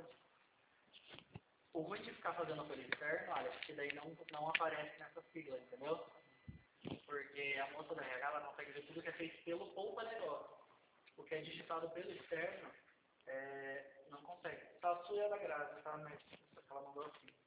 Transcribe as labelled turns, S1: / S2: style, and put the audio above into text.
S1: pode. O ruim de ficar fazendo pelo externo, olha, que daí não aparece nessa sigla, entendeu? Porque a moça da RH, ela consegue ver tudo que é feito pelo poupa negócio. O que é digitado pelo externo, não consegue. Só a sua é da Graça, tá? Mas ela mandou assim.